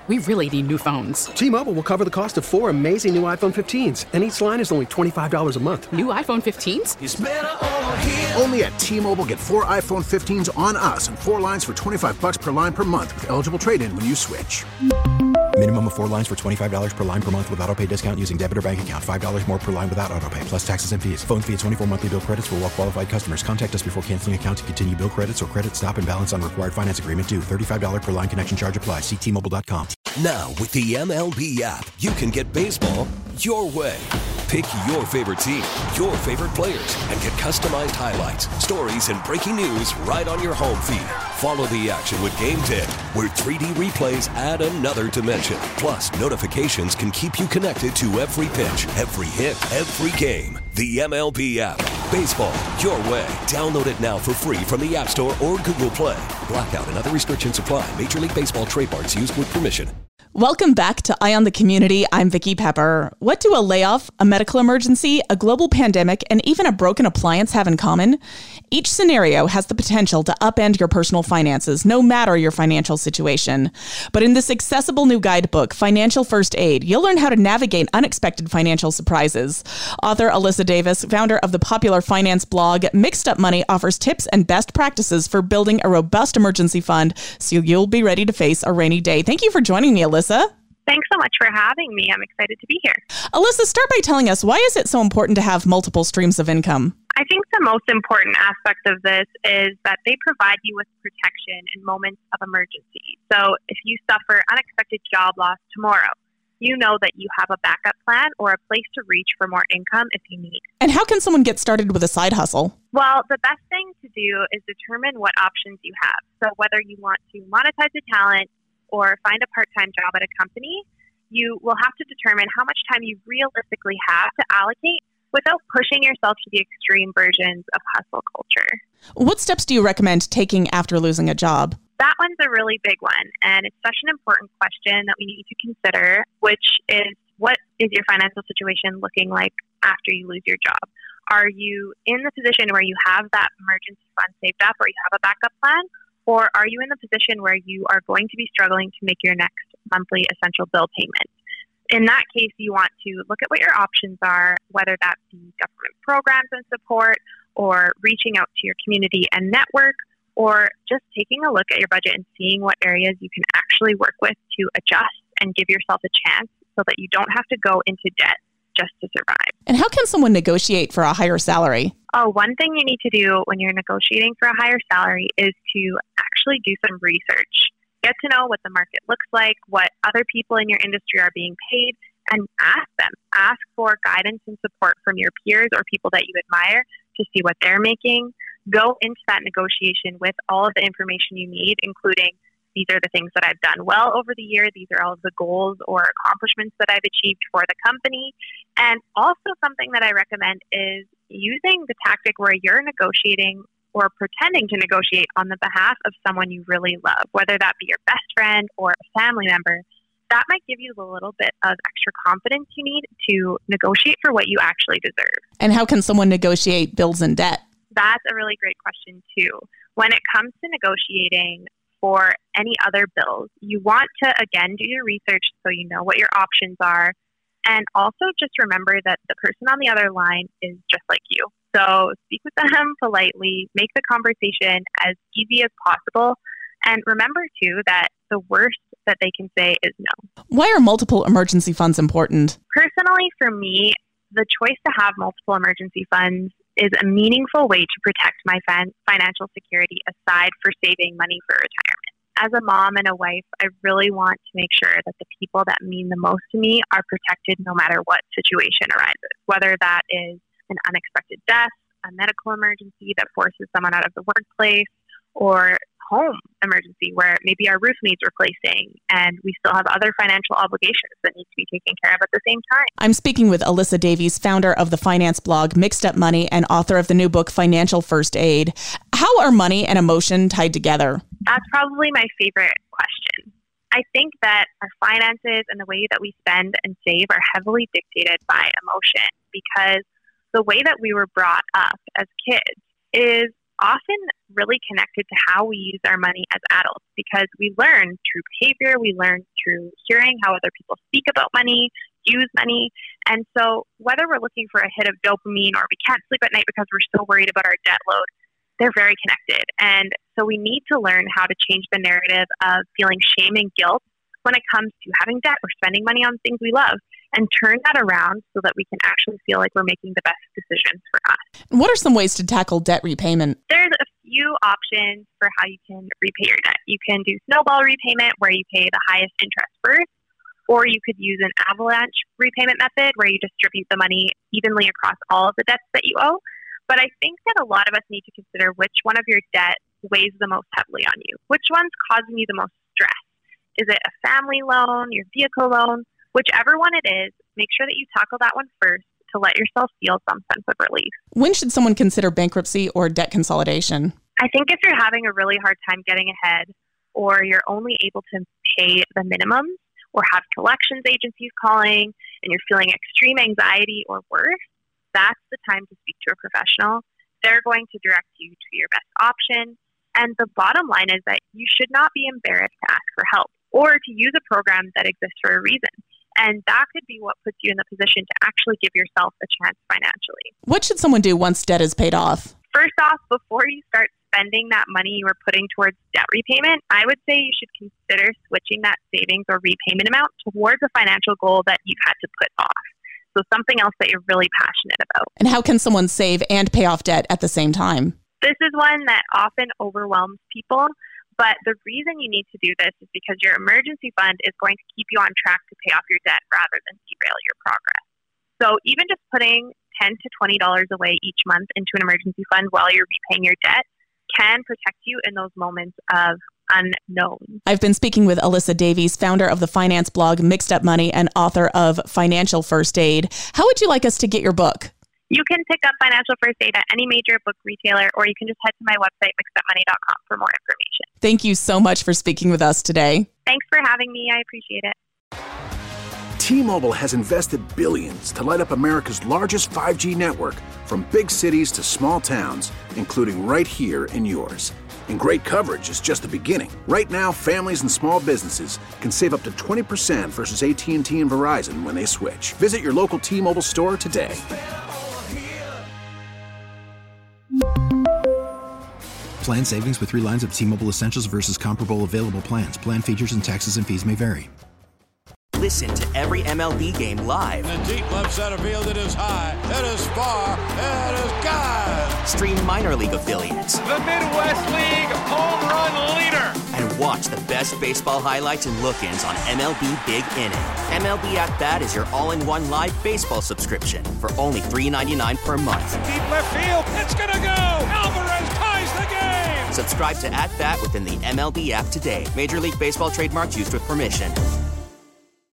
We really need new phones. T-Mobile will cover the cost of 4 amazing new iPhone 15s, and each line is only $25 a month. New iPhone 15s? It's better over here. Only at T-Mobile, get 4 iPhone 15s on us and 4 lines for $25 per line per month with eligible trade-in when you switch. Minimum of 4 lines for $25 per line per month with autopay discount using debit or bank account. $5 more per line without autopay, plus taxes and fees. Phone fee at 24 monthly bill credits for well-qualified customers. Contact us before canceling account to continue bill credits or credit stop and balance on required finance agreement due. $35 per line connection charge applies. See T-Mobile.com. Now, with the MLB app, you can get baseball your way. Pick your favorite team, your favorite players, and get customized highlights, stories, and breaking news right on your home feed. Follow the action with Game Day, where 3D replays add another dimension. Plus, notifications can keep you connected to every pitch, every hit, every game. The MLB app. Baseball your way. Download it now for free from the App Store or Google Play. Blackout and other restrictions apply. Major League Baseball trademarks used with permission. Welcome back to Eye on the Community. I'm Vicki Pepper. What do a layoff, a medical emergency, a global pandemic, and even a broken appliance have in common? Each scenario has the potential to upend your personal finances, no matter your financial situation. But in this accessible new guidebook, Financial First Aid, you'll learn how to navigate unexpected financial surprises. Author Alyssa Davis, founder of the popular finance blog Mixed Up Money, offers tips and best practices for building a robust emergency fund so you'll be ready to face a rainy day. Thank you for joining me, Alyssa. Thanks so much for having me. I'm excited to be here. Alyssa, start by telling us, why is it so important to have multiple streams of income? I think the most important aspect of this is that they provide you with protection in moments of emergency. So if you suffer unexpected job loss tomorrow, you know that you have a backup plan or a place to reach for more income if you need. And how can someone get started with a side hustle? Well, the best thing to do is determine what options you have. So whether you want to monetize a talent or find a part-time job at a company, you will have to determine how much time you realistically have to allocate without pushing yourself to the extreme versions of hustle culture. What steps do you recommend taking after losing a job? That one's a really big one, and it's such an important question that we need to consider, which is, what is your financial situation looking like after you lose your job? Are you in the position where you have that emergency fund saved up or you have a backup plan? Or are you in the position where you are going to be struggling to make your next monthly essential bill payment? In that case, you want to look at what your options are, whether that be government programs and support, or reaching out to your community and network, or just taking a look at your budget and seeing what areas you can actually work with to adjust and give yourself a chance so that you don't have to go into debt just to survive. And how can someone negotiate for a higher salary? Oh, one thing you need to do when you're negotiating for a higher salary is to actually do some research. Get to know what the market looks like, what other people in your industry are being paid, and ask them. Ask for guidance and support from your peers or people that you admire to see what they're making. Go into that negotiation with all of the information you need, including, these are the things that I've done well over the year. These are all of the goals or accomplishments that I've achieved for the company. And also something that I recommend is using the tactic where you're negotiating or pretending to negotiate on the behalf of someone you really love, whether that be your best friend or a family member. That might give you the little bit of extra confidence you need to negotiate for what you actually deserve. And how can someone negotiate bills and debt? That's a really great question too. When it comes to negotiating for any other bills, you want to, again, do your research so you know what your options are. And also just remember that the person on the other line is just like you. So speak with them politely, make the conversation as easy as possible. And remember too that the worst that they can say is no. Why are multiple emergency funds important? Personally, for me, the choice to have multiple emergency funds is a meaningful way to protect my financial security aside for saving money for retirement. As a mom and a wife, I really want to make sure that the people that mean the most to me are protected no matter what situation arises, whether that is an unexpected death, a medical emergency that forces someone out of the workplace, or home emergency where maybe our roof needs replacing and we still have other financial obligations that need to be taken care of at the same time. I'm speaking with Alyssa Davies, founder of the finance blog Mixed Up Money and author of the new book Financial First Aid. How are money and emotion tied together? That's probably my favorite question. I think that our finances and the way that we spend and save are heavily dictated by emotion, because the way that we were brought up as kids is often really connected to how we use our money as adults, because we learn through behavior, we learn through hearing how other people speak about money, use money. And so whether we're looking for a hit of dopamine or we can't sleep at night because we're so worried about our debt load, they're very connected. And so we need to learn how to change the narrative of feeling shame and guilt when it comes to having debt or spending money on things we love, and turn that around so that we can actually feel like we're making the best decisions for us. What are some ways to tackle debt repayment? There's a few options for how you can repay your debt. You can do snowball repayment, where you pay the highest interest first, or you could use an avalanche repayment method, where you distribute the money evenly across all of the debts that you owe. But I think that a lot of us need to consider which one of your debt weighs the most heavily on you. Which one's causing you the most stress? Is it a family loan, your vehicle loan? Whichever one it is, make sure that you tackle that one first to let yourself feel some sense of relief. When should someone consider bankruptcy or debt consolidation? I think if you're having a really hard time getting ahead, or you're only able to pay the minimums, or have collections agencies calling, and you're feeling extreme anxiety or worse, that's the time to speak to a professional. They're going to direct you to your best option. And the bottom line is that you should not be embarrassed to ask for help or to use a program that exists for a reason. And that could be what puts you in the position to actually give yourself a chance financially. What should someone do once debt is paid off? First off, before you start spending that money you were putting towards debt repayment, I would say you should consider switching that savings or repayment amount towards a financial goal that you've had to put off. So something else that you're really passionate about. And how can someone save and pay off debt at the same time? This is one that often overwhelms people. But the reason you need to do this is because your emergency fund is going to keep you on track to pay off your debt rather than derail your progress. So even just putting $10 to $20 away each month into an emergency fund while you're repaying your debt can protect you in those moments of unknown. I've been speaking with Alyssa Davies, founder of the finance blog Mixed Up Money and author of Financial First Aid. How would you like us to get your book? You can pick up Financial First Aid at any major book retailer, or you can just head to my website, mixedupmoney.com, for more information. Thank you so much for speaking with us today. Thanks for having me. I appreciate it. T-Mobile has invested billions to light up America's largest 5G network, from big cities to small towns, including right here in yours. And great coverage is just the beginning. Right now, families and small businesses can save up to 20% versus AT&T and Verizon when they switch. Visit your local T-Mobile store today. Plan savings with 3 lines of T-Mobile Essentials versus comparable available plans. Plan features and taxes and fees may vary. Listen to every MLB game live. In the deep left center field, it is high, it is far, it is gone. Stream minor league affiliates. The Midwest League home run leader. And watch the best baseball highlights and look-ins on MLB Big Inning. MLB At Bat is your all-in-one live baseball subscription for only $3.99 per month. Deep left field, it's gonna go. Alvarez ties the game. Subscribe to At Bat within the MLB app today. Major League Baseball trademarks used with permission.